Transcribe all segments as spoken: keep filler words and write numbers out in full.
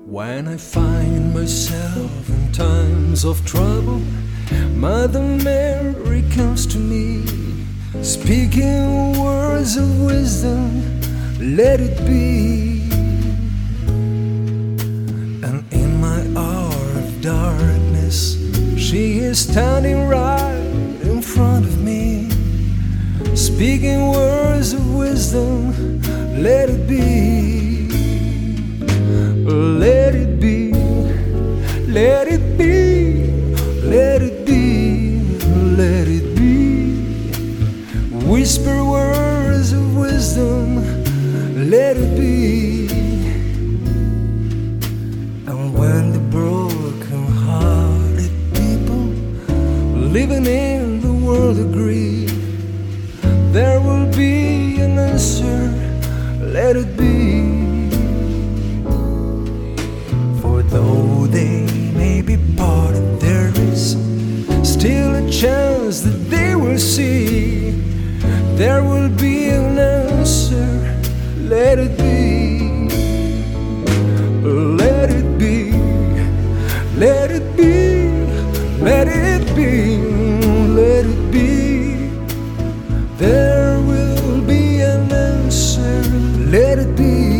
When I find myself in times of trouble, Mother Mary comes to me, speaking words of wisdom, let it be. And in my hour of darkness, she is standing right in front of me, speaking words of wisdom, let it be. Let it be, let it be, let it be, let it be. Whisper words of wisdom, let it be. And when the broken-hearted people living in the world agree, there will be an answer, let it be. Though they may be parted, there is still a chance that they will see. There will be an answer, let it be. Let it be, let it be, let it be, let it be. There will be an answer, let it be.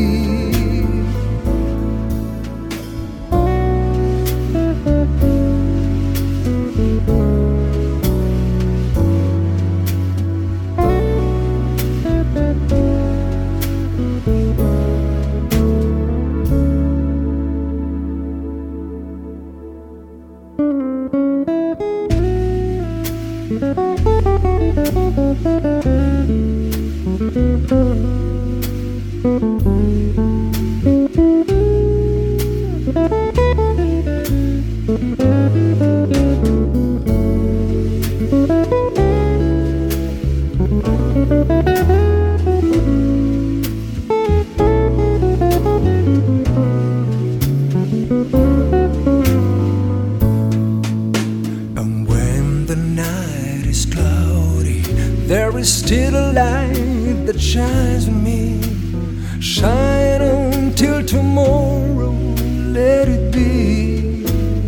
There is still a light that shines on me. Shine until tomorrow, let it be.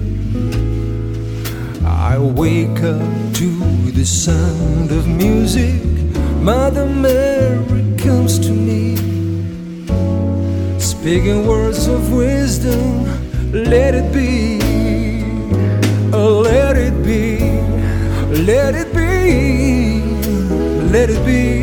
I wake up to the sound of music. Mother Mary comes to me, speaking words of wisdom, let it be. Let it be, let it be, let it be.